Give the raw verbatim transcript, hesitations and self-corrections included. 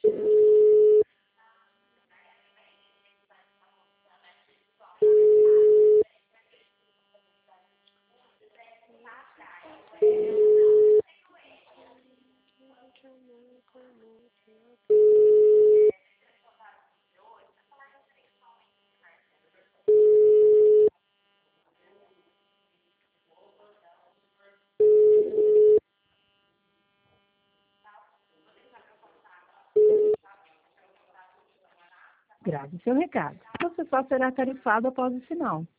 Grave seu recado. Você só será tarifado após o sinal.